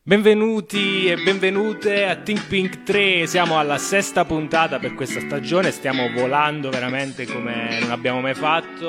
Benvenuti e benvenute a Think Pink 3, siamo alla sesta puntata per questa stagione, stiamo volando veramente come non abbiamo mai fatto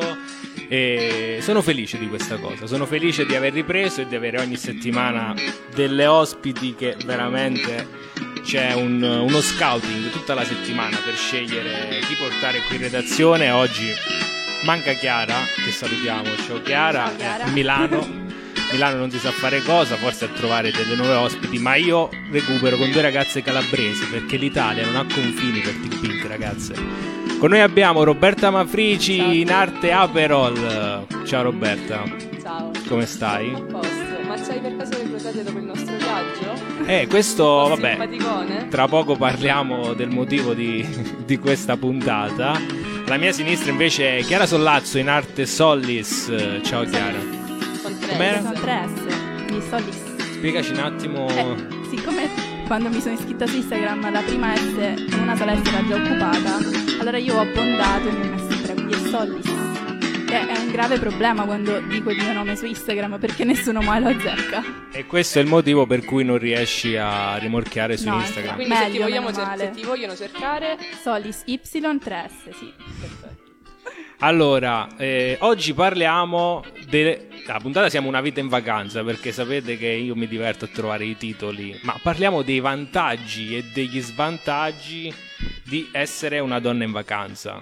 e sono felice di questa cosa, sono felice di aver ripreso e di avere ogni settimana delle ospiti che veramente c'è uno scouting tutta la settimana per scegliere chi portare qui in redazione. Oggi manca Chiara, che salutiamo, ciao Chiara, Chiara. a Milano non si sa fare cosa, forse a trovare delle nuove ospiti, ma io recupero con due ragazze calabresi perché l'Italia non ha confini per Think Pink, ragazze. Con noi abbiamo Roberta Mafrici, Ciao. in arte Aperol. Ciao Roberta. Ciao. Come stai? A posto. Ma c'hai per caso le crociate dopo il nostro viaggio? Questo, Un po' vabbè, simpaticone? tra poco parliamo del motivo di questa puntata. Alla mia sinistra invece è Chiara Sollazzo, in arte Sollis. Ciao Chiara. Con tre. Com'era? Sono 3S, di Solis. Spiegaci un attimo. Siccome quando mi sono iscritta su Instagram la prima S, una sola S era già occupata, allora io ho abbondato e mi ho messo in 3, quindi è Solis. Che è un grave problema quando dico il mio nome su Instagram perché nessuno mai lo azzecca. E questo è il motivo per cui non riesci a rimorchiare su No, Instagram. Quindi se ti, Meglio, vogliamo meno male. se ti vogliono cercare... Solis Y3S, sì. Perfetto. Allora, oggi parliamo la puntata siamo una vita in vacanza, perché sapete che io mi diverto a trovare i titoli, ma parliamo dei vantaggi e degli svantaggi di essere una donna in vacanza.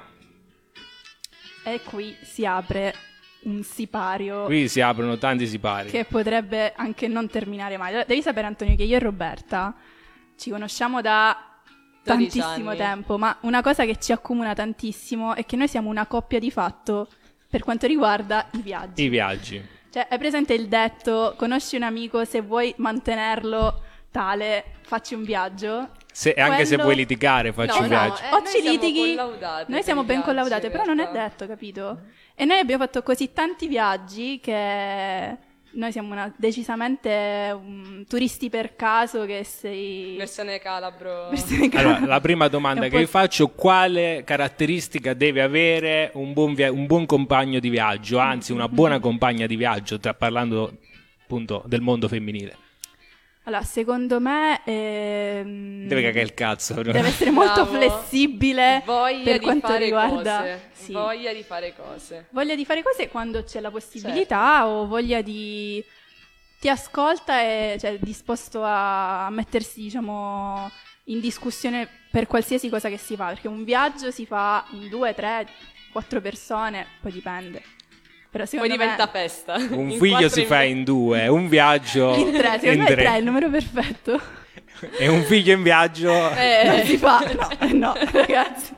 E qui si apre un sipario Qui si aprono tanti sipari. che potrebbe anche non terminare mai. Devi sapere, Antonio, che io e Roberta ci conosciamo da 12 tantissimo anni. tempo, ma una cosa che ci accomuna tantissimo è che noi siamo una coppia di fatto per quanto riguarda i viaggi. I viaggi. Cioè, è presente il detto, conosci un amico, se vuoi mantenerlo tale, facci un viaggio. Anche se Quello- vuoi litigare, facci un viaggio. O noi ci siamo litighi, collaudate noi per siamo i ben viaggi, collaudate, in però non è realtà. detto, capito? E noi abbiamo fatto così tanti viaggi che noi siamo decisamente turisti per caso che sei... Versione calabro. Allora, la prima domanda È un che po'- vi faccio: quale caratteristica deve avere un buon compagno di viaggio, anzi una buona compagna di viaggio, parlando appunto del mondo femminile? Allora, secondo me... Deve cagare il cazzo. deve essere molto Bravo. flessibile Voglia per di quanto fare riguarda... cose. Sì. Voglia di fare cose. Voglia di fare cose quando c'è la possibilità o voglia di... ti ascolta e cioè, è disposto a mettersi, diciamo, in discussione per qualsiasi cosa che si fa, perché un viaggio si fa in 2, 3, 4 persone, poi dipende. Però Poi secondo diventa me festa. Un In figlio 4 si fa in 2, un viaggio in 3, secondo in me 3 è 3. il numero perfetto. E un figlio in viaggio. Non si fa, no, ragazzi.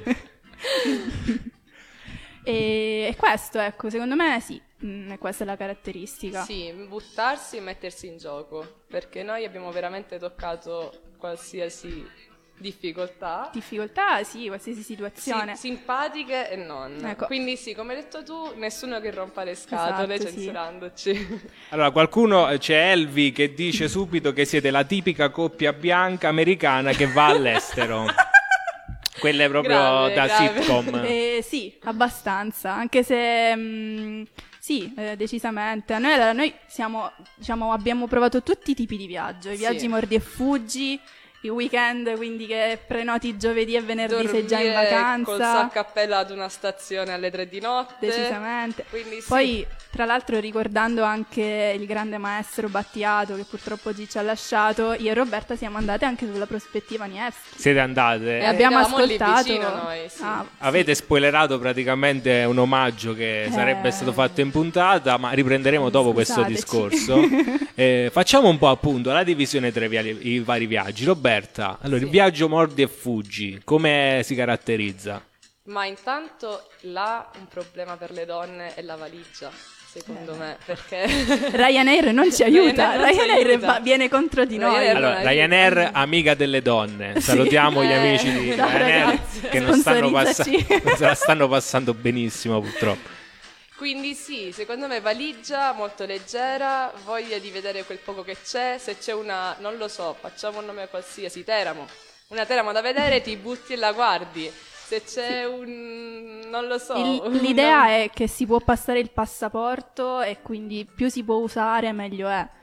E questo, ecco, secondo me sì, questa è la caratteristica. Sì, buttarsi e mettersi in gioco, perché noi abbiamo veramente toccato qualsiasi difficoltà. Difficoltà, sì, qualsiasi situazione. Sì, simpatiche e non. Ecco. Quindi sì, come hai detto tu, nessuno che rompa le scatole Esatto, sì. censurandoci. Allora, qualcuno, c'è Elvi che dice subito che siete la tipica coppia bianca americana che va all'estero. Quelle proprio Grave, da grave. sitcom. Sì, abbastanza, anche se sì, decisamente. Noi siamo, diciamo, abbiamo provato tutti i tipi di viaggio, i Sì. viaggi mordi e fuggi, i weekend, quindi che prenoti giovedì e venerdì sei già in Dormire vacanza. col sacco a pelo ad una stazione alle 3 di notte. Decisamente. Quindi sì. Poi, tra l'altro, ricordando anche il grande maestro Battiato, che purtroppo oggi ci ha lasciato, io e Roberta siamo andate anche sulla prospettiva Nevsky. Siete andate? E abbiamo abitavamo lì ascoltato. vicino noi, sì. Avete spoilerato praticamente un omaggio che sarebbe stato fatto in puntata, ma riprenderemo dopo questo Scusateci. discorso. Facciamo un po' appunto la divisione tra i vari viaggi. Roberta, allora il viaggio mordi e fuggi, come si caratterizza? Ma intanto là un problema per le donne è la valigia, secondo me, perché Ryanair non ci aiuta, non ci Ryanair aiuta. viene contro di noi. Ryanair- Allora, non Ryanair, amica delle donne, salutiamo gli amici di Ciao, Ryanair ragazzi. che non stanno Sponsorizzaci. non se la stanno passando benissimo purtroppo. Quindi sì, secondo me valigia molto leggera, voglia di vedere quel poco che c'è, se c'è una, non lo so, facciamo un nome qualsiasi, Teramo, una Teramo da vedere ti butti e la guardi, se c'è un, non lo so. L'idea è che si può passare il passaporto e quindi più si può usare meglio è.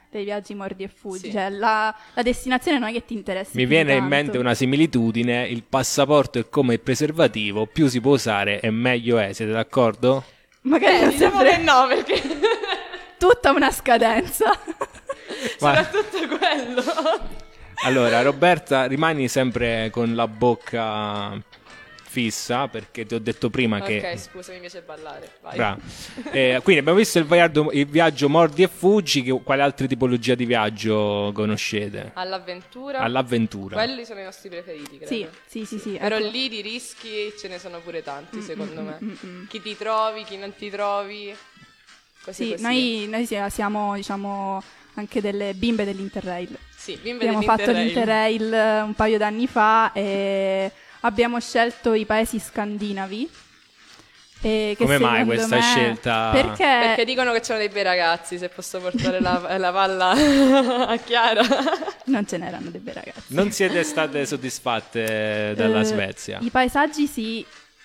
dei viaggi mordi e fuggi, Sì. cioè la destinazione non è che ti interessi Mi più viene in tanto. mente una similitudine, il passaporto è come il preservativo, più si può usare e meglio è, siete d'accordo? Magari non Diciamo sempre che no, perché tutta una scadenza. Ma- soprattutto quello. Allora, Roberta, rimani sempre con la bocca fissa perché ti ho detto prima che... Ok, scusa, mi piace ballare. Vai. Bravo. Quindi abbiamo visto il viaggio mordi e fuggi, quale altre tipologie di viaggio conoscete? All'avventura. All'avventura. Quelli sono i nostri preferiti, credo. Sì. Però ecco. lì di rischi ce ne sono pure tanti, secondo me. Chi ti trovi, chi non ti trovi. Così Sì, così. noi siamo, diciamo, anche delle bimbe dell'Interrail. Sì, bimbe Abbiamo fatto dell'Interrail. l'Interrail un paio d'anni fa e abbiamo scelto i paesi scandinavi. Che Come mai secondo questa me- scelta? Perché dicono che c'erano dei bei ragazzi, se posso portare la palla a Chiara. non ce n'erano dei bei ragazzi. Non siete state soddisfatte dalla Svezia? I paesaggi sì,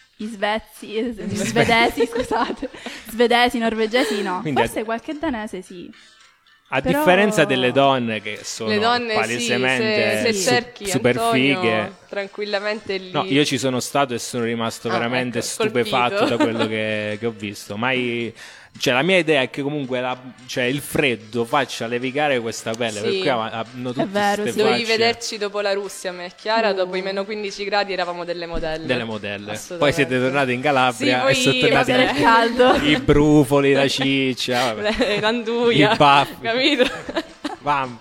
svedesi, scusate, svedesi, norvegesi no. Quindi Forse qualche danese sì. A Però- differenza delle donne che sono Le donne palesemente sì, se Sì. cerchi super Antonio, fighe. tranquillamente lì. No, io ci sono stato e sono rimasto Ah, veramente ecco, stupefatto colpito. da quello che ho visto. Cioè, la mia idea è che comunque il freddo faccia levigare questa pelle. Sì. Per cui hanno tutte vero, queste sì. Dovevi facce vederci dopo la Russia, me e Chiara, dopo i meno 15 gradi eravamo delle modelle. delle modelle. Poi Assolutamente. siete tornati in Calabria Sì, poi e sono tornati C'era il caldo. i brufoli, la ciccia, vabbè. L'anduia, I baffi. capito? Mamma.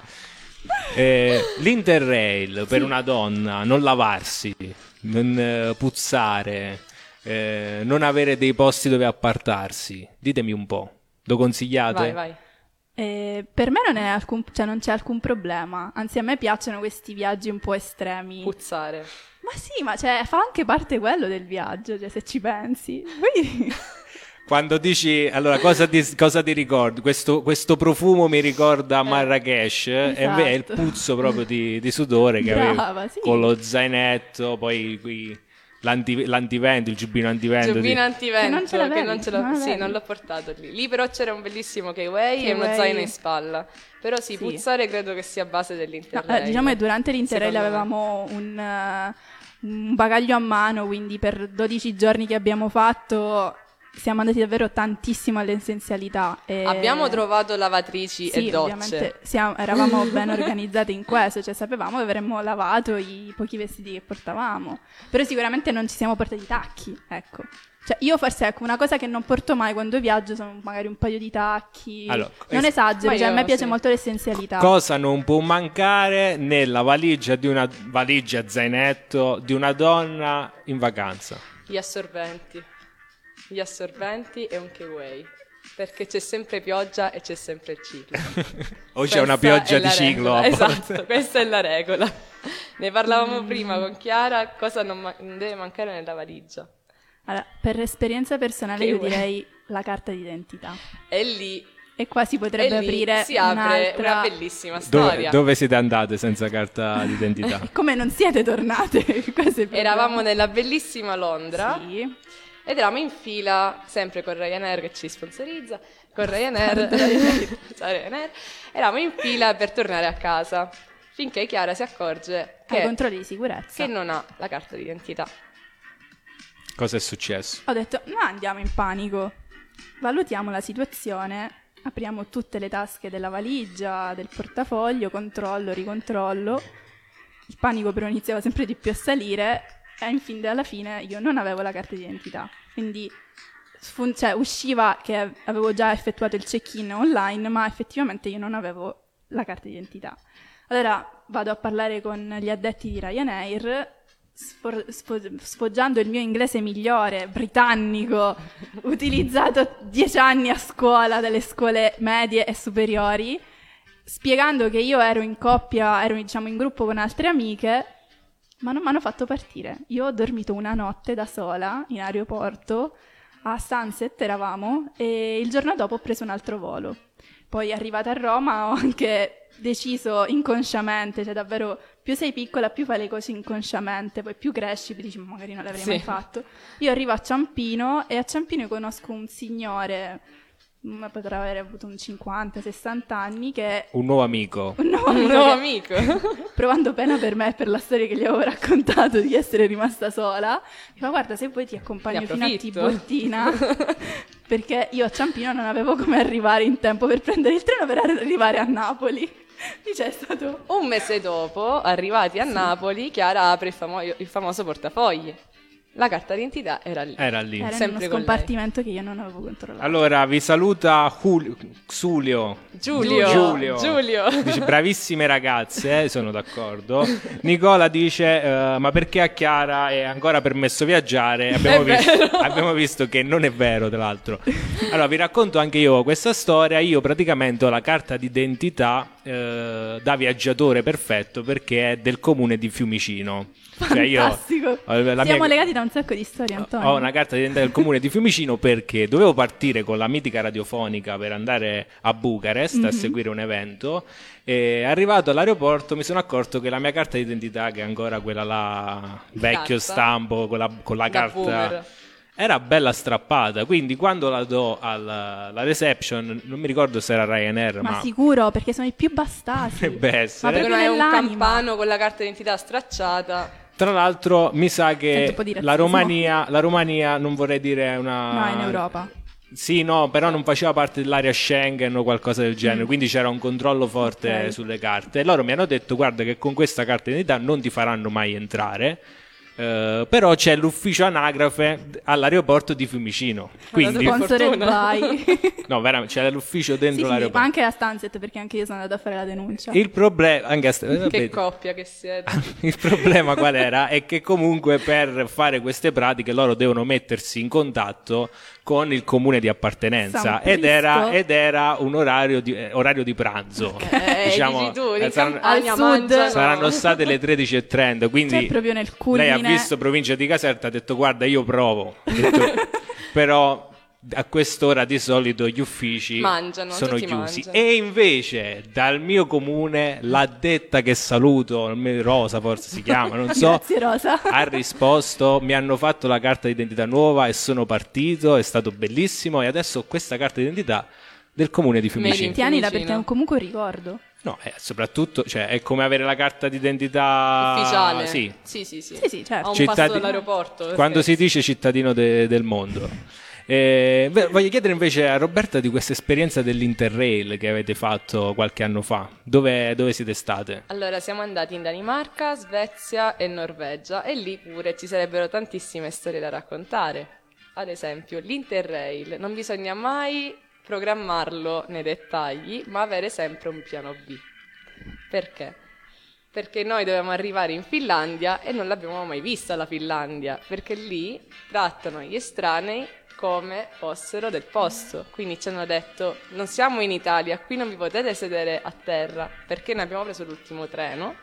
L'Interrail per una donna, non lavarsi, non puzzare, non avere dei posti dove appartarsi. Ditemi un po', lo consigliate? Vai. Per me non c'è alcun problema, anzi a me piacciono questi viaggi un po' estremi. Puzzare. Ma sì, ma cioè, fa anche parte quello del viaggio, cioè, se ci pensi. Poi... Quando dici, allora, cosa ti ricordi? Questo profumo mi ricorda Marrakesh, e invece è il esatto. puzzo proprio di sudore che Brava, avevi sì. con lo zainetto, poi l'antivento, il giubbino antivento. Giubbino antivento, Che non ce l'avevi? sì, non l'ho portato lì. Lì però c'era un bellissimo K-Way e uno K-Way. zaino in spalla. Però sì, Sì. puzzare credo che sia base No, dell'Interrail. diciamo che durante l'Interrail Secondo me. avevamo un bagaglio a mano, quindi per 12 giorni che abbiamo fatto siamo andati davvero tantissimo all'essenzialità. Abbiamo trovato lavatrici Sì, e docce. ovviamente eravamo ben organizzate in questo, cioè sapevamo che avremmo lavato i pochi vestiti che portavamo, però sicuramente non ci siamo portati i tacchi, ecco. Cioè io forse, ecco, una cosa che non porto mai quando viaggio sono magari un paio di tacchi, Allora, non esagero, ma cioè a io me piace sì. molto l'essenzialità. Cosa non può mancare nella valigia zainetto di una donna in vacanza? Gli assorbenti e un K-Way. Perché c'è sempre pioggia e c'è sempre il ciclo. O c'è una pioggia di ciclo? a volte? Esatto, questa è la regola. Ne parlavamo prima con Chiara, cosa non deve mancare nella valigia. Allora, per esperienza personale Che io vuoi? direi la carta d'identità. E lì, E qua si potrebbe e lì aprire si apre un'altra... una bellissima storia. Dove siete andate senza carta d'identità? Come non siete tornate? Questo è il problema. Eravamo nella bellissima Londra. Sì. Ed eravamo in fila, sempre con Ryanair che ci sponsorizza, con Ryanair, ciao Ryanair, eravamo in fila per tornare a casa, finché Chiara si accorge Ai che controlli di sicurezza. non ha la carta d'identità. Cosa è successo? Ho detto, no, andiamo in panico. Valutiamo la situazione, apriamo tutte le tasche della valigia, del portafoglio, controllo, ricontrollo. Il panico però iniziava sempre di più a salire e alla fine io non avevo la carta d'identità. Quindi usciva che avevo già effettuato il check-in online, ma effettivamente io non avevo la carta d'identità. Allora vado a parlare con gli addetti di Ryanair, sfoggiando il mio inglese migliore, britannico, utilizzato 10 anni a scuola, dalle scuole medie e superiori, spiegando che io ero in coppia, ero diciamo in gruppo con altre amiche, ma non mi hanno fatto partire. Io ho dormito una notte da sola in aeroporto, a Sunset eravamo, e il giorno dopo ho preso un altro volo. Poi arrivata a Roma ho anche deciso inconsciamente, cioè davvero più sei piccola più fai le cose inconsciamente, poi più cresci, dici ma magari non l'avrei Sì. mai fatto. Io arrivo a Ciampino e a Ciampino conosco un signore ma potrà aver avuto un 50-60 anni, che Un nuovo amico. un nuovo Un amico nuovo che- amico. provando pena per me e per la storia che gli avevo raccontato di essere rimasta sola, ma guarda, se poi ti accompagno Ne fino a approfitto. Tiburtina, perché io a Ciampino non avevo come arrivare in tempo per prendere il treno per arrivare a Napoli. Dice, è stato... Un mese dopo, arrivati a Napoli, Chiara apre il famoso portafogli. La carta d'identità era lì. Era lì. Era in Sempre uno con scompartimento che io non avevo controllato. Allora, vi saluta Giulio. Giulio. Dice, bravissime ragazze, sono d'accordo. Nicola dice, ma perché a Chiara è ancora permesso viaggiare? Abbiamo visto che non è vero, tra l'altro. Allora, vi racconto anche io questa storia. Io praticamente ho la carta d'identità da viaggiatore perfetto, perché è del comune di Fiumicino. Cioè io Fantastico. Siamo legati da un sacco di storie, Antonio. ho una carta d'identità del comune di Fiumicino perché dovevo partire con la mitica radiofonica per andare a Bucarest a seguire un evento, e arrivato all'aeroporto mi sono accorto che la mia carta d'identità, che è ancora quella là vecchio Carta. stampo con la Da carta, boomer. era bella strappata, quindi quando la do alla reception, non mi ricordo se era Ryanair, Ma ma sicuro, perché sono i più bastati. dovrebbe Ma essere. proprio Perché non è un nell'anima. campano con la carta d'identità stracciata. Tra l'altro mi sa Sento che un po' di la Romania, non vorrei dire una... No, è in Europa. Sì, no, però non faceva parte dell'area Schengen o qualcosa del genere, quindi c'era un controllo forte Ok. sulle carte. E loro mi hanno detto, guarda che con questa carta d'identità non ti faranno mai entrare, però c'è l'ufficio anagrafe all'aeroporto di Fiumicino. Quindi, Che Sponsored fortuna. by. no, veramente, c'è l'ufficio Sì, dentro sì, l'aeroporto. ma anche a Stansted, perché anche io sono andata a fare la denuncia. Il problema, Che coppia che siete. il problema qual era? È che comunque per fare queste pratiche loro devono mettersi in contatto con il comune di appartenenza San ed Prisco. era un orario di pranzo. Dici tu, in saranno, Campania al sud. mangiano. saranno state le 13:30, quindi Cioè, proprio nel lei culmine. ha visto provincia di Caserta, ha detto guarda io provo. Ha detto, però a quest'ora di solito gli uffici Mangiano, sono tutti chiusi. mangiano. E invece dal mio comune l'addetta, che saluto, Rosa forse si chiama, non so, Grazie, Rosa. ha risposto, mi hanno fatto la carta d'identità nuova e sono partito, è stato bellissimo, e adesso ho questa carta d'identità del comune di Fiumicino. Tienila Fiumicino. perché è comunque un ricordo. No, soprattutto, cioè, è come avere la carta d'identità Ufficiale. Sì. Sì, Sì, certo. A un Cittadino- passo dall'aeroporto. Quando si perfetto. dice cittadino del mondo. Voglio chiedere invece a Roberta di questa esperienza dell'Interrail che avete fatto qualche anno fa. Dove siete state? Allora, siamo andati in Danimarca, Svezia e Norvegia, e lì pure ci sarebbero tantissime storie da raccontare. Ad esempio, l'Interrail non bisogna mai programmarlo nei dettagli, ma avere sempre un piano B. Perché? Perché noi dovevamo arrivare in Finlandia e non l'abbiamo mai vista la Finlandia, perché lì trattano gli estranei come fossero del posto. Quindi ci hanno detto: non siamo in Italia, qui non vi potete sedere a terra, perché noi abbiamo preso l'ultimo treno.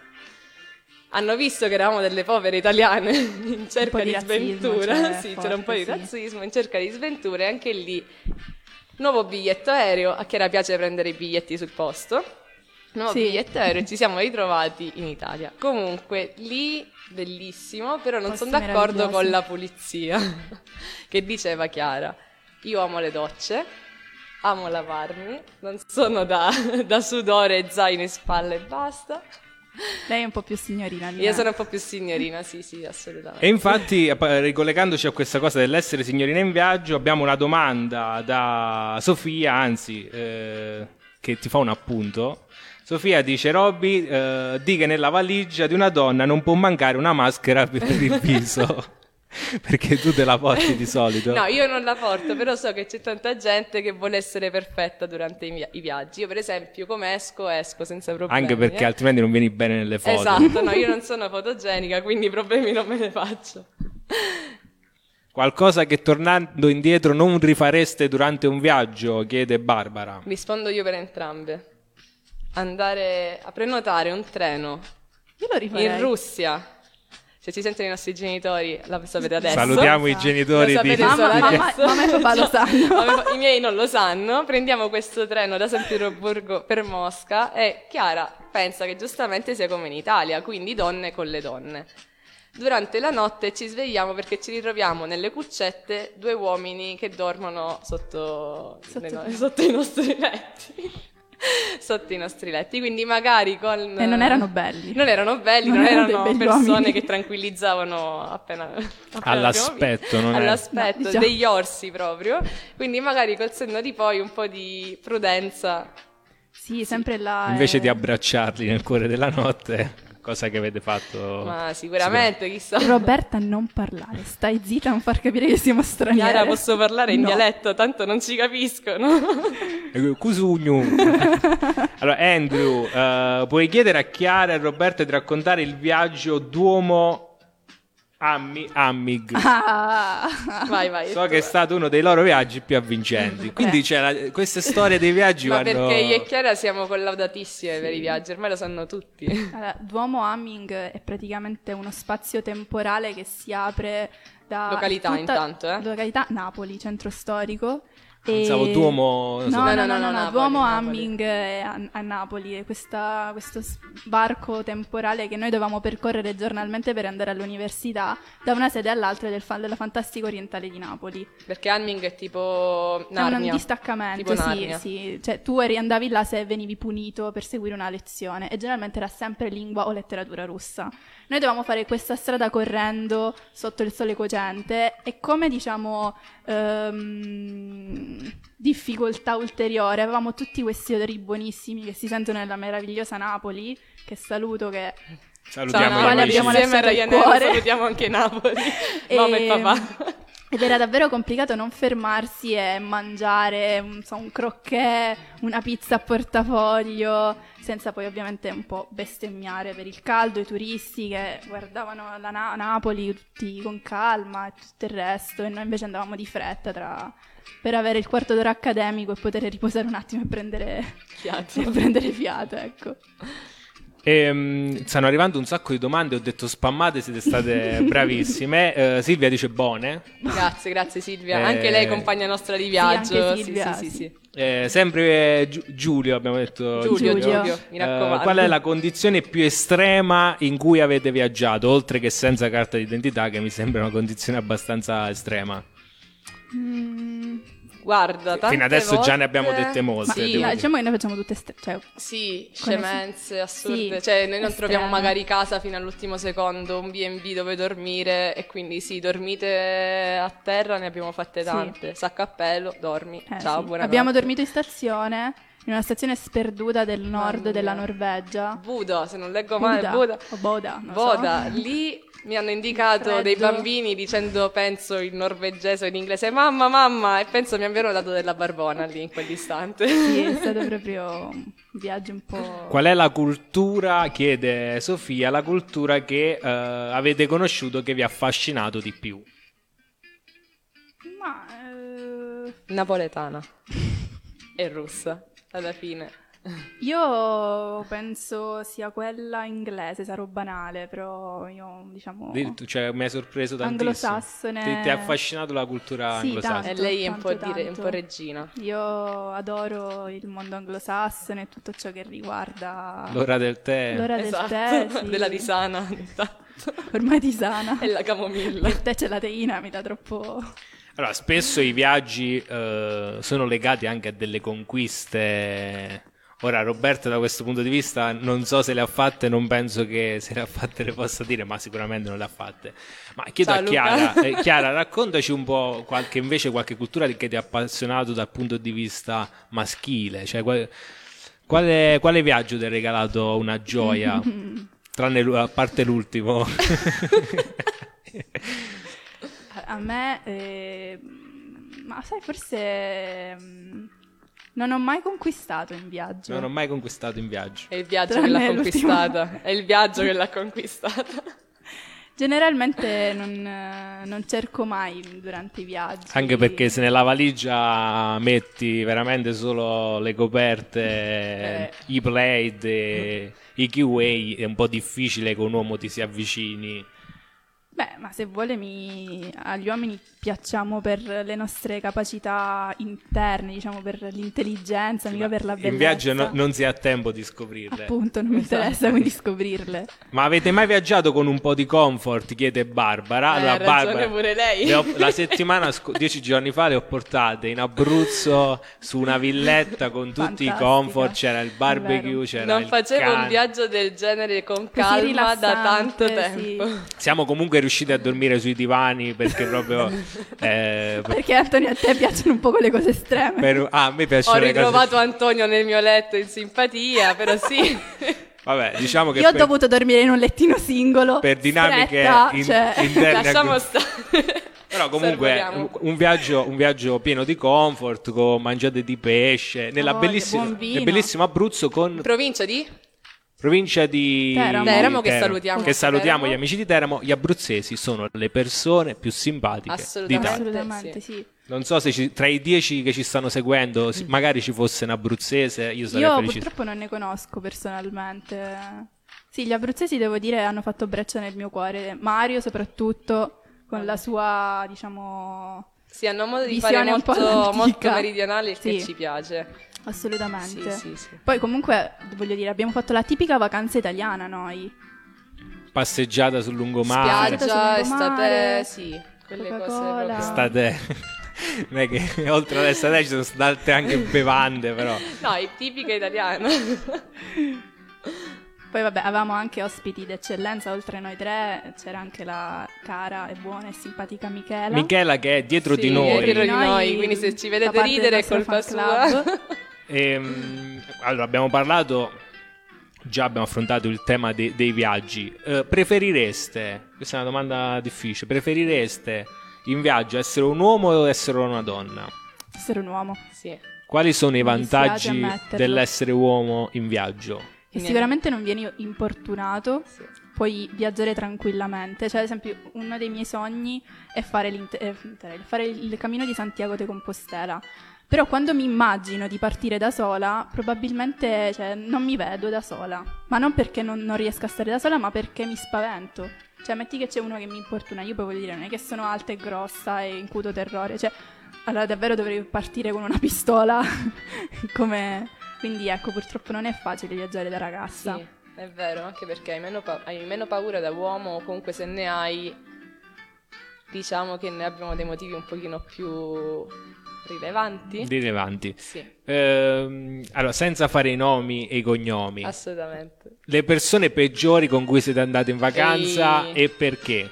Hanno visto che eravamo delle povere italiane in cerca po' di di razzismo, sventura. cioè, Sì, forte, c'era un po' di sì. razzismo, in cerca di sventura, e anche lì nuovo biglietto aereo. A Chiara piace prendere i biglietti sul posto. Nuovo Sì. biglietto aereo, e ci siamo ritrovati in Italia. Comunque lì bellissimo, però non Posti sono d'accordo meravigliosi. con la pulizia. Che diceva Chiara: io amo le docce, amo lavarmi, non sono da sudore, zaino in spalla e basta. Lei è un po' più signorina di Io me. sono un po' più signorina, sì, assolutamente. E infatti, ricollegandoci a questa cosa dell'essere signorina in viaggio, abbiamo una domanda da Sofia, anzi, che ti fa un appunto. Sofia dice: Robby, di che nella valigia di una donna non può mancare una maschera per il viso. Perché tu te la porti di solito? No, io non la porto, però so che c'è tanta gente che vuole essere perfetta durante i viaggi. Io, per esempio, come esco senza problemi. Anche perché altrimenti non vieni bene nelle foto. Esatto, no, io non sono fotogenica, quindi i problemi non me ne faccio. Qualcosa che tornando indietro non rifareste durante un viaggio? Chiede Barbara. Rispondo io per entrambe. Andare a prenotare un treno Io lo rifarei. in Russia. Se ci sentono i nostri genitori, la sapete adesso. Salutiamo i Lo genitori Lo di... sapete solo adesso. Mamma e papà lo sanno. I miei non lo sanno. Prendiamo questo treno da San Pietroburgo per Mosca, e Chiara pensa che giustamente sia come in Italia, quindi donne con le donne. Durante la notte ci svegliamo perché ci ritroviamo nelle cuccette 2 uomini che dormono sotto i nostri letti. Sotto i nostri letti, quindi magari con... E non erano belli. Non erano belli, non erano erano dei belli persone uomini. che tranquillizzavano appena All'aspetto, non è... all'aspetto, No, diciamo. degli orsi proprio. Quindi magari col senno di poi un po' di prudenza. Sì, sempre là. Invece di abbracciarli nel cuore della notte, cosa che avete fatto? Ma sicuramente, chissà. Roberta, non parlare, stai zitta, non far capire che siamo straniere. Chiara, posso parlare in No. dialetto, tanto non ci capiscono. Cusugno. Allora, Andrew, puoi chiedere a Chiara e Roberta di raccontare il viaggio Duomo Ammig. Vai. So che è stato uno dei loro viaggi più avvincenti. Quindi queste storie dei viaggi Ma vanno... perché io e Chiara siamo collaudatissime per i viaggi, ormai lo sanno tutti. Allora, Duomo Hamming è praticamente uno spazio temporale che si apre da Località, intanto, località Napoli, centro storico. Pensavo Duomo... No, Napoli, Duomo Napoli. Hamming è a Napoli, è questo sbarco temporale che noi dovevamo percorrere giornalmente per andare all'università da una sede all'altra della Fantastica Orientale di Napoli. Perché Hanming è tipo È Narnia. un distaccamento, Tipo Narnia. sì. Cioè, tu andavi là se venivi punito per seguire una lezione e generalmente era sempre lingua o letteratura russa. Noi dovevamo fare questa strada correndo sotto il sole cocente e come, diciamo, difficoltà ulteriore, avevamo tutti questi odori buonissimi che si sentono nella meravigliosa Napoli, che saluto, che... Salutiamo Ciao, gli Napoli, amici. abbiamo insieme a lasciato il Ryanair cuore. salutiamo anche Napoli, mamma e papà. Ed era davvero complicato non fermarsi e mangiare un croquet, una pizza a portafoglio, senza poi ovviamente un po' bestemmiare per il caldo, i turisti che guardavano la Napoli tutti con calma e tutto il resto, e noi invece andavamo di fretta per avere il quarto d'ora accademico e poter riposare un attimo e prendere fiato, ecco. Stanno arrivando un sacco di domande, ho detto spammate, siete state bravissime. Silvia dice buone. Grazie Silvia, anche lei compagna nostra di viaggio. anche Silvia, Sì. Sempre Giulio, abbiamo detto. Giulio, Giulio. mi raccomando. Qual è la condizione più estrema in cui avete viaggiato, oltre che senza carta d'identità, che mi sembra una condizione abbastanza estrema? Guarda, tante Fino adesso volte... già ne abbiamo dette molte. Sì. devo dire. Diciamo che noi facciamo tutte Sì, Come scemenze assurde. sì, Cioè, noi non estreme. troviamo magari casa fino all'ultimo secondo, un B&B dove dormire, e quindi sì, dormite a terra, ne abbiamo fatte tante. Sacco a pelo, dormi. Ciao, sì. buonanotte. Abbiamo dormito in stazione, in una stazione sperduta del nord Mamma della mia. Norvegia. Buda, se non leggo male, Buda. O Boda, non so. Boda, lì mi hanno indicato Freddo. dei bambini dicendo, penso in norvegese o in inglese, mamma, e penso mi abbiano dato della barbona lì in quell'istante. Sì, è stato proprio un viaggio un po'... Qual è la cultura, chiede Sofia, la cultura che avete conosciuto che vi ha affascinato di più? Ma... Napoletana e russa, alla fine. io penso sia quella inglese, sarò banale, però io diciamo... Cioè, mi hai sorpreso tantissimo. Anglosassone. Ti ha affascinato la cultura Sì, anglosassone. E lei è un po' tanto. un po' regina. Io adoro il mondo anglosassone e tutto ciò che riguarda L'ora del tè. l'ora del Esatto, tè, sì. della tisana. Ormai tisana. E la camomilla. Il tè c'è la teina, mi dà troppo... Allora, spesso i viaggi sono legati anche a delle conquiste. Ora, Roberta, da questo punto di vista, non so se le ha fatte, non penso che se le ha fatte le possa dire, ma sicuramente non le ha fatte. Ma chiedo Ciao, a Luca. Chiara, Chiara, raccontaci un po' qualche cultura che ti ha appassionato dal punto di vista maschile. Cioè, quale viaggio ti ha regalato una gioia? A parte l'ultimo. A me, ma sai, forse non ho mai conquistato in viaggio. Non ho mai conquistato in viaggio. È il viaggio Tranne che l'ha l'ultimo. conquistata. È il viaggio che l'ha conquistata. Generalmente non cerco mai durante i viaggi. Anche perché se nella valigia metti veramente solo le coperte, i plaid, i kiwi, è un po' difficile che un uomo ti si avvicini. Beh, ma se vuole agli uomini piacciamo per le nostre capacità interne, diciamo per l'intelligenza, mica per la bellezza. In viaggio non si ha tempo di scoprirle. Appunto, non mi interessa quindi scoprirle. Ma avete mai viaggiato con un po' di comfort? Chiede Barbara. Allora, Ha ragione Barbara, pure lei. la settimana 10 giorni fa le ho portate in Abruzzo su una villetta con tutti i Fantastica. comfort, c'era il È barbecue, vero. c'era Non il facevo cane. un viaggio del genere con Così calma da tanto rilassante, tempo. sì. Siamo comunque riusciti a dormire sui divani perché proprio Perché Antonio, a te piacciono un po' quelle cose estreme. a me piacciono Ho le cose. ritrovato Antonio nel mio letto in simpatia, però sì. Vabbè, diciamo che Io ho dovuto dormire in un lettino singolo. per dinamiche stretta, cioè. interne Lasciamo stare. Però comunque Sorvoliamo. un viaggio pieno di comfort, con mangiate di pesce, nella voglia, bellissima, buon vino. nel bellissimo Abruzzo con Provincia di? provincia di Teramo, che salutiamo. Che salutiamo Teramo. gli amici di Teramo. Gli abruzzesi sono le persone più simpatiche Assolutamente. d'Italia. Assolutamente, sì. Non so se tra i 10 che ci stanno seguendo magari ci fosse un abruzzese, io sarei Io felicissimo. purtroppo non ne conosco personalmente. Sì, gli abruzzesi devo dire hanno fatto breccia nel mio cuore. Mario soprattutto con la sua, diciamo, Sì, hanno modo di visione fare un po' molto, antica. molto meridionale, il che Sì. ci piace. assolutamente. Sì. Poi comunque, voglio dire, abbiamo fatto la tipica vacanza italiana noi. Passeggiata sul lungomare. Spiaggia, sul lungomare, estate, sì. Quelle cose Coca-Cola. proprio. State non è che oltre all'estate ci sono state anche bevande, però No, è tipica italiana. Poi vabbè, avevamo anche ospiti d'eccellenza, oltre a noi tre c'era anche la cara e buona e simpatica Michela. Michela che è dietro Sì, di noi. è dietro di Noi, noi, quindi se ci da vedete parte ridere è del nostro colpa fan sua. club. Allora, abbiamo parlato, già abbiamo affrontato il tema dei viaggi. Preferireste, questa è una domanda difficile, preferireste in viaggio essere un uomo o essere una donna? Essere un uomo. Sì. Quali sono i Mi dispiace vantaggi ammetterlo. dell'essere uomo in viaggio? Che Niente. sicuramente non vieni importunato, Sì. puoi viaggiare tranquillamente. Cioè, ad esempio, uno dei miei sogni è fare fare il cammino di Santiago de Compostela. Però quando mi immagino di partire da sola, probabilmente non mi vedo da sola. Ma non perché non riesco a stare da sola, ma perché mi spavento. Cioè, metti che c'è uno che mi importuna, io poi voglio dire, non è che sono alta e grossa e incuto terrore. Cioè, allora davvero dovrei partire con una pistola. Quindi ecco, purtroppo non è facile viaggiare da ragazza. Sì, è vero, anche perché hai meno paura da uomo, o comunque se ne hai, diciamo che ne abbiamo dei motivi un pochino più rilevanti. Rilevanti. Sì, Allora, senza fare i nomi e i cognomi, assolutamente. le persone peggiori con cui siete andati in vacanza Ehi. e perché?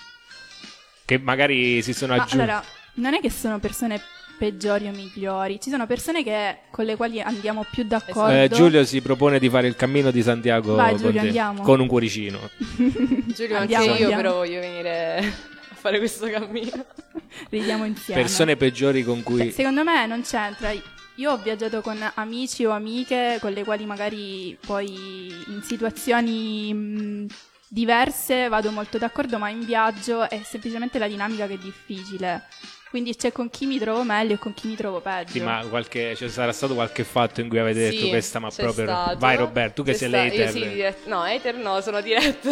Che magari si sono Ma aggiunti. allora, non è che sono persone peggiori o migliori, ci sono persone con le quali andiamo più d'accordo. Giulio si propone di fare il cammino di Santiago Vai, con Giulio, te, andiamo. con un cuoricino. Giulio, Andiamo, anche io andiamo. però voglio venire a fare questo cammino. Ridiamo insieme. Persone peggiori con cui Secondo me non c'entra. Io ho viaggiato con amici o amiche con le quali magari poi in situazioni diverse vado molto d'accordo, ma in viaggio è semplicemente la dinamica che è difficile. Quindi c'è con chi mi trovo meglio e con chi mi trovo peggio. Sì, ma ci sarà stato qualche fatto in cui avete detto Sì, questa, ma c'è proprio stato. vai Roberto, tu che C'è sei sta- l'hater. Io sì, no, hater no, sono diretta.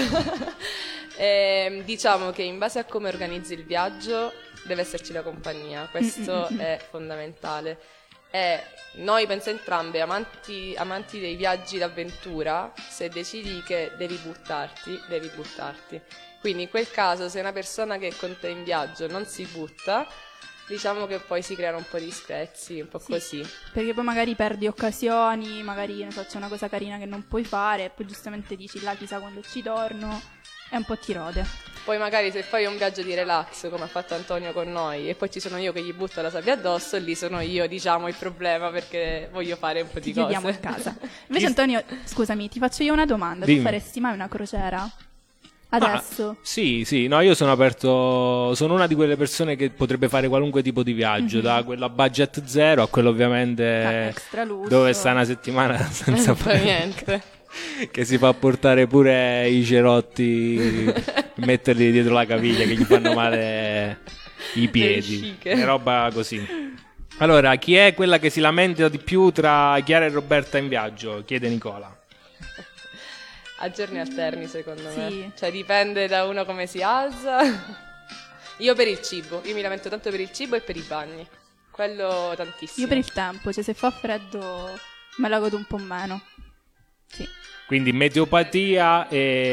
Diciamo che in base a come organizzi il viaggio deve esserci la compagnia, questo è fondamentale. E noi penso entrambe, amanti dei viaggi d'avventura, se decidi che devi buttarti, devi buttarti. Quindi in quel caso se una persona che è con te in viaggio non si butta, diciamo che poi si creano un po' di screzi, un po' Sì. così. Perché poi magari perdi occasioni, magari non so, c'è una cosa carina che non puoi fare, e poi giustamente dici là chissà quando ci torno, e un po' ti rode. Poi magari se fai un viaggio di relax come ha fatto Antonio con noi e poi ci sono io che gli butto la sabbia addosso, lì sono io diciamo il problema perché voglio fare un po' Ti di cose. chiediamo a casa. Invece Antonio, scusami, ti faccio io una domanda. Dimmi. Tu faresti mai una crociera? Adesso? Sì, no, io sono aperto, sono una di quelle persone che potrebbe fare qualunque tipo di viaggio, da quello a budget zero a quello ovviamente Extra lusso. dove sta una settimana senza Non fa fare niente. che si fa portare pure i cerotti, metterli dietro la caviglia che gli fanno male i piedi, vesciche. e roba così. Allora, chi è quella che si lamenta di più tra Chiara e Roberta in viaggio? Chiede Nicola. a giorni alterni, secondo Sì. me. Cioè, dipende da uno come si alza. Io per il cibo, io mi lamento tanto per il cibo e per i bagni. Quello tantissimo. Io per il tempo, cioè se fa freddo me la godo un po' meno. Sì. Quindi meteopatia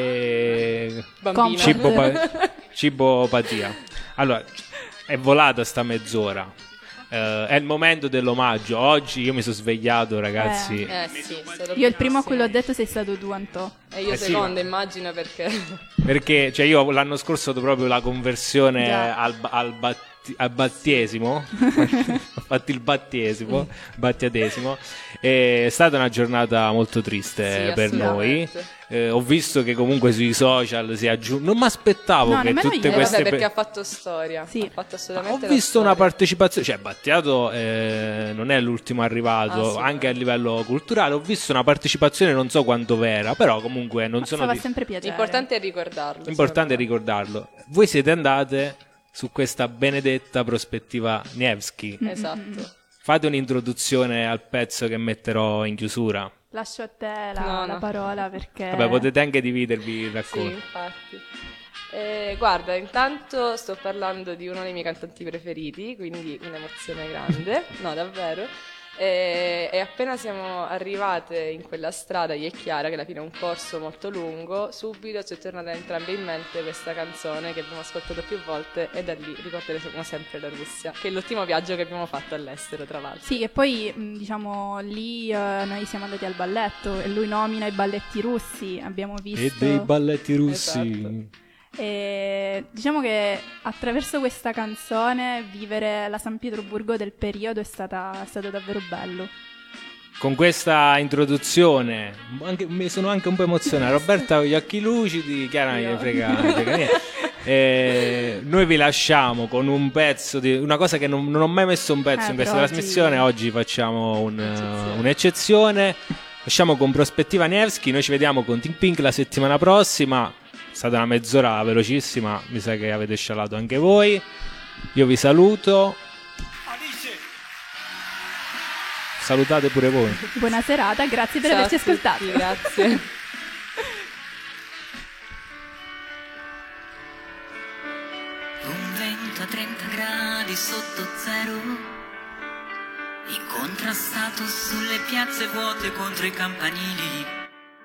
e Bambina. cibopatia. Allora, è volata sta mezz'ora. È il momento dell'omaggio. Oggi io mi sono svegliato, ragazzi. Sì, Io il primo a cui l'ho detto sei stato tu, Antò. E io sì, secondo, immagino, perché... Perché cioè, io l'anno scorso ho proprio la conversione Già. al battesimo. Ho fatto il battiatesimo. È stata una giornata molto triste Sì, per noi. assolutamente. Ho visto che comunque sui social si aggiunge. Non mi aspettavo No, che nemmeno tutte io. queste vabbè, perché ha fatto storia. Sì. Ha fatto Ho assolutamente visto la una storia. partecipazione, cioè Battiato non è l'ultimo arrivato, Sì, anche a livello culturale. Ho visto una partecipazione non so quanto vera, però comunque non sono Fa sempre piacere. L'importante è ricordarlo. importante è secondo me. ricordarlo. Voi siete andate su questa benedetta prospettiva Nevsky. Esatto. Fate un'introduzione al pezzo che metterò in chiusura. Lascio a te No, la no. parola perché... Vabbè, potete anche dividervi il Sì, racconto. infatti. Guarda, intanto sto parlando di uno dei miei cantanti preferiti, quindi un'emozione grande, no, davvero. E appena siamo arrivate in quella strada, io e Chiara, che alla fine è un corso molto lungo, subito ci è tornata a entrambe in mente questa canzone che abbiamo ascoltato più volte e da lì ricorderemo sempre la Russia, che è l'ultimo viaggio che abbiamo fatto all'estero, tra l'altro. Sì, e poi diciamo lì noi siamo andati al balletto e lui nomina i balletti russi, abbiamo visto... E dei balletti russi. Esatto. E diciamo che attraverso questa canzone vivere la San Pietroburgo del periodo è stato davvero bello. Con questa introduzione mi sono anche un po' emozionato. Roberta con gli occhi lucidi, Chiara non gliene frega niente. Noi vi lasciamo con un pezzo di una cosa che non ho mai messo un pezzo in questa però trasmissione. Oggi facciamo un'eccezione. Lasciamo con Prospettiva Nevsky. Noi ci vediamo con Think Pink la settimana prossima. È stata una mezz'ora velocissima, mi sa che avete scialato anche voi. Io vi saluto. Salutate pure voi. Buona serata, grazie per Ciao averci a tutti, ascoltato. grazie. Un vento a 30 gradi sotto zero, incontrastato sulle piazze vuote contro i campanili.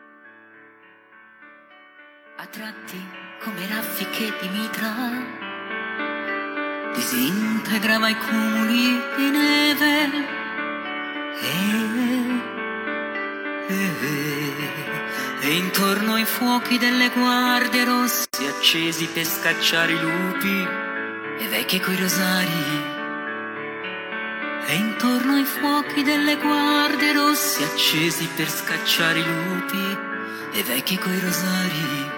A tratti come raffiche di mitra, disintegrava i cumuli di neve. E intorno ai fuochi delle guardie rosse accesi per scacciare i lupi e vecchie coi rosari. E intorno ai fuochi delle guardie rosse accesi per scacciare i lupi e vecchie coi rosari.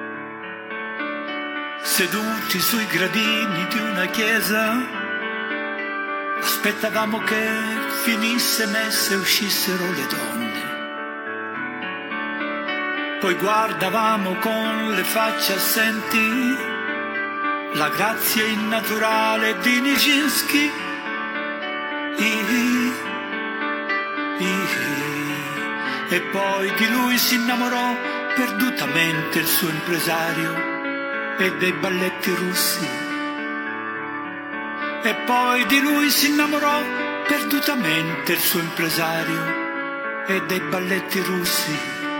Seduti sui gradini di una chiesa, aspettavamo che finisse messa e uscissero le donne. Poi guardavamo con le facce assenti la grazia innaturale di Nijinsky. E poi di lui si innamorò perdutamente il suo impresario e dei balletti russi. E poi di lui si innamorò perdutamente il suo impresario e dei balletti russi.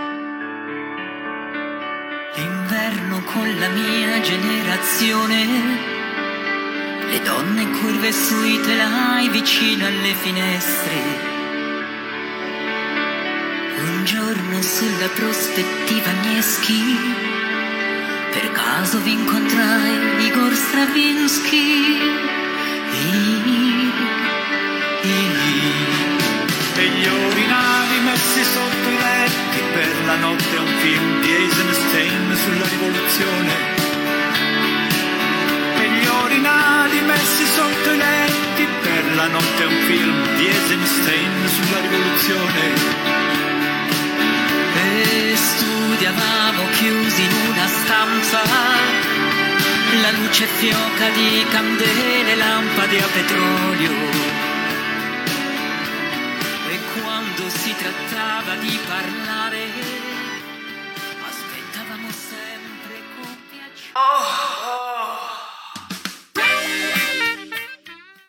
L'inverno con la mia generazione, le donne in curve sui telai vicino alle finestre. Un giorno sulla prospettiva Nevsky, per caso vi incontrai Igor Stravinsky. E gli urinali messi sotto i letti, per la notte un film di Eisenstein sulla rivoluzione. E gli urinali messi sotto i letti, per la notte un film di Eisenstein sulla rivoluzione. E studiavamo chiusi in una stanza, la luce fioca di candele, lampade a petrolio. E quando si trattava di parlare, Oh,